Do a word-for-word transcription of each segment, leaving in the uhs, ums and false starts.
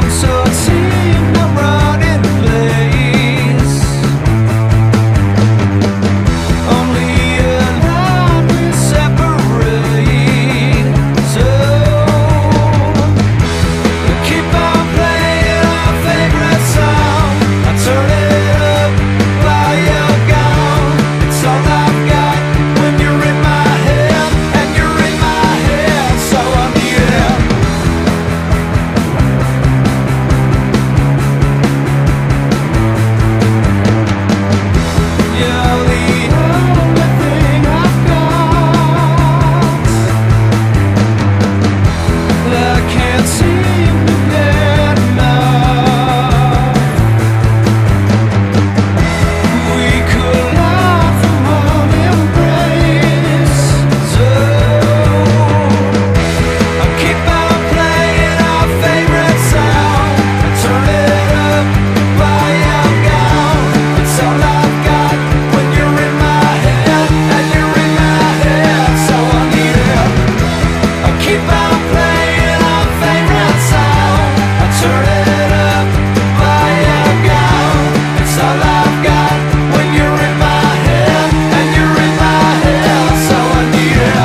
So it seemed I'm running place. Only a line will separate. So we keep on playing our favorite song. I turn it up while you're gone. It's all I've got when you're in my head, and you're in my head. So I need it. You're the only thing I've got. I can't seem to get enough. We collide from one embrace. So I keep on playing our favorite song. I turn it up while you're gone. It's all I've got when you're in my head, and you're in my head. So I need it. I keep on playing our favorite song. I turn it up while you're gone. It's all I've got when you're in my head, and you're in my head. So I need it.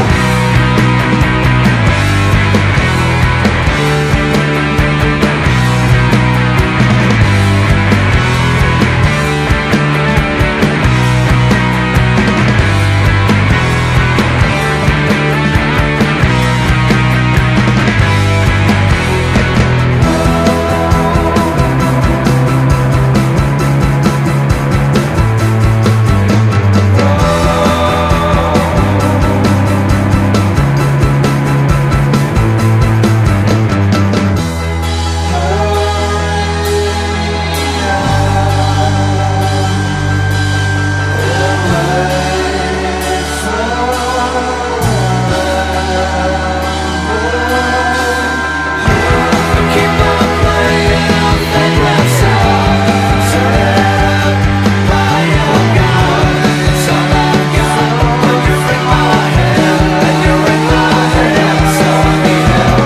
Keep on playing our favorite song. Turn it up while you're gone. It's all I've got when you're in my head, and you're in my head. So I need it.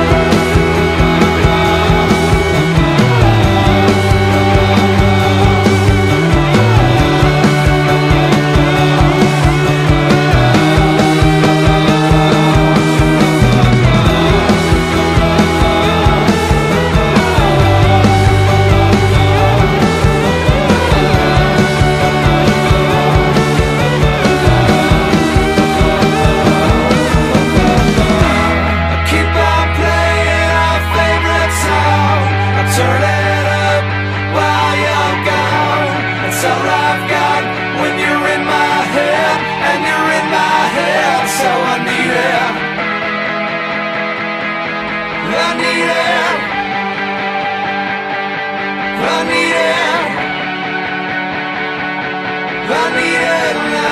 Keep on playing our favorite song. I turn it up while you're gone. It's all I've got when you're in my head, and you're in my head. So I need it. I need it. I need it. I need it now.